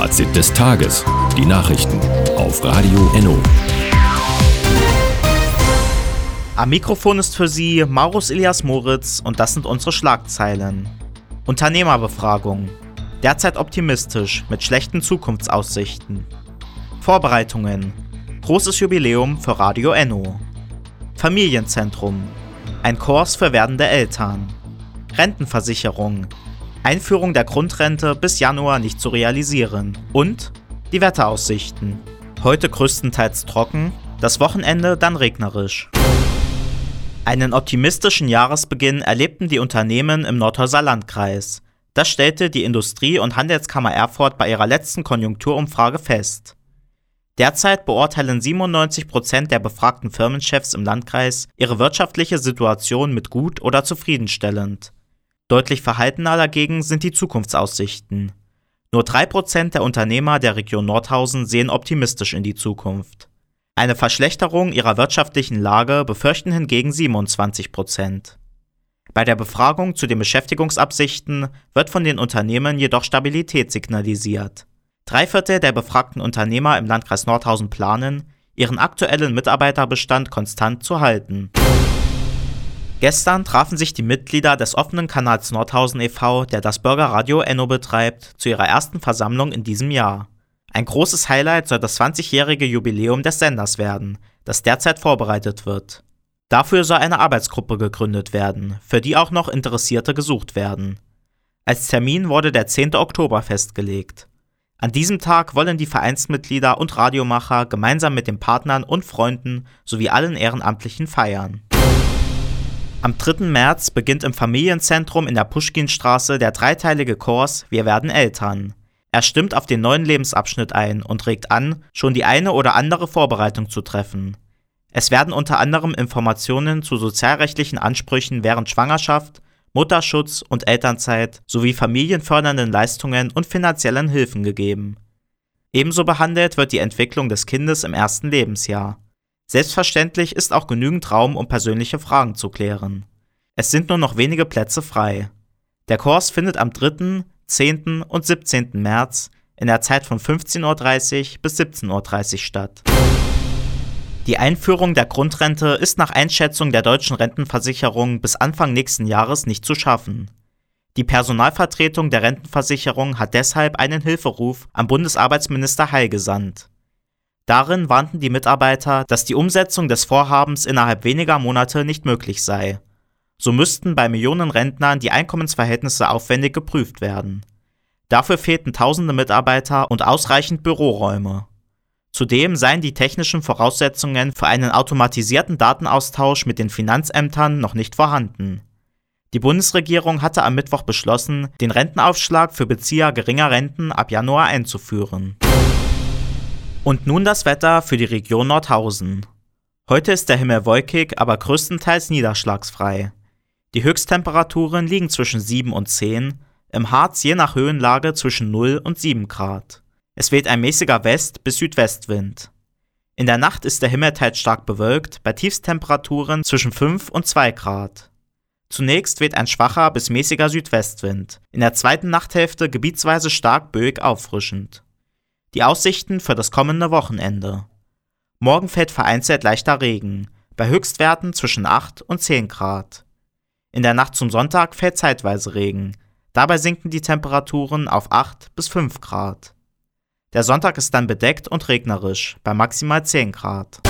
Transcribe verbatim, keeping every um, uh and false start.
Fazit des Tages. Die Nachrichten auf Radio Enno. Am Mikrofon ist für Sie Maurus Elias Moritz und das sind unsere Schlagzeilen. Unternehmerbefragung. Derzeit optimistisch mit schlechten Zukunftsaussichten. Vorbereitungen. Großes Jubiläum für Radio Enno. Familienzentrum. Ein Kurs für werdende Eltern. Rentenversicherung. Einführung der Grundrente bis Januar nicht zu realisieren. Und die Wetteraussichten. Heute größtenteils trocken, das Wochenende dann regnerisch. Einen optimistischen Jahresbeginn erlebten die Unternehmen im Nordhäuser Landkreis. Das stellte die Industrie- und Handelskammer Erfurt bei ihrer letzten Konjunkturumfrage fest. Derzeit beurteilen siebenundneunzig Prozent der befragten Firmenchefs im Landkreis ihre wirtschaftliche Situation mit gut oder zufriedenstellend. Deutlich verhaltener dagegen sind die Zukunftsaussichten. Nur drei Prozent der Unternehmer der Region Nordhausen sehen optimistisch in die Zukunft. Eine Verschlechterung ihrer wirtschaftlichen Lage befürchten hingegen siebenundzwanzig Prozent. Bei der Befragung zu den Beschäftigungsabsichten wird von den Unternehmen jedoch Stabilität signalisiert. Drei Viertel der befragten Unternehmer im Landkreis Nordhausen planen, ihren aktuellen Mitarbeiterbestand konstant zu halten. Gestern trafen sich die Mitglieder des offenen Kanals Nordhausen e V, der das Bürgerradio Enno betreibt, zu ihrer ersten Versammlung in diesem Jahr. Ein großes Highlight soll das zwanzigjährige Jubiläum des Senders werden, das derzeit vorbereitet wird. Dafür soll eine Arbeitsgruppe gegründet werden, für die auch noch Interessierte gesucht werden. Als Termin wurde der zehnten Oktober festgelegt. An diesem Tag wollen die Vereinsmitglieder und Radiomacher gemeinsam mit den Partnern und Freunden sowie allen Ehrenamtlichen feiern. Am dritten März beginnt im Familienzentrum in der Puschkinstraße der dreiteilige Kurs Wir werden Eltern. Er stimmt auf den neuen Lebensabschnitt ein und regt an, schon die eine oder andere Vorbereitung zu treffen. Es werden unter anderem Informationen zu sozialrechtlichen Ansprüchen während Schwangerschaft, Mutterschutz und Elternzeit sowie familienfördernden Leistungen und finanziellen Hilfen gegeben. Ebenso behandelt wird die Entwicklung des Kindes im ersten Lebensjahr. Selbstverständlich ist auch genügend Raum, um persönliche Fragen zu klären. Es sind nur noch wenige Plätze frei. Der Kurs findet am dritten, zehnten und siebzehnten März in der Zeit von fünfzehn Uhr dreißig bis siebzehn Uhr dreißig statt. Die Einführung der Grundrente ist nach Einschätzung der deutschen Rentenversicherung bis Anfang nächsten Jahres nicht zu schaffen. Die Personalvertretung der Rentenversicherung hat deshalb einen Hilferuf an Bundesarbeitsminister Heil gesandt. Darin warnten die Mitarbeiter, dass die Umsetzung des Vorhabens innerhalb weniger Monate nicht möglich sei. So müssten bei Millionen Rentnern die Einkommensverhältnisse aufwendig geprüft werden. Dafür fehlten tausende Mitarbeiter und ausreichend Büroräume. Zudem seien die technischen Voraussetzungen für einen automatisierten Datenaustausch mit den Finanzämtern noch nicht vorhanden. Die Bundesregierung hatte am Mittwoch beschlossen, den Rentenaufschlag für Bezieher geringer Renten ab Januar einzuführen. Und nun das Wetter für die Region Nordhausen. Heute ist der Himmel wolkig, aber größtenteils niederschlagsfrei. Die Höchsttemperaturen liegen zwischen sieben und zehn, im Harz je nach Höhenlage zwischen null und sieben Grad. Es weht ein mäßiger West- bis Südwestwind. In der Nacht ist der Himmel teils stark bewölkt, bei Tiefstemperaturen zwischen fünf und zwei Grad. Zunächst weht ein schwacher bis mäßiger Südwestwind, in der zweiten Nachthälfte gebietsweise stark böig auffrischend. Die Aussichten für das kommende Wochenende. Morgen fällt vereinzelt leichter Regen, bei Höchstwerten zwischen acht und zehn Grad. In der Nacht zum Sonntag fällt zeitweise Regen, dabei sinken die Temperaturen auf acht bis fünf Grad. Der Sonntag ist dann bedeckt und regnerisch, bei maximal zehn Grad.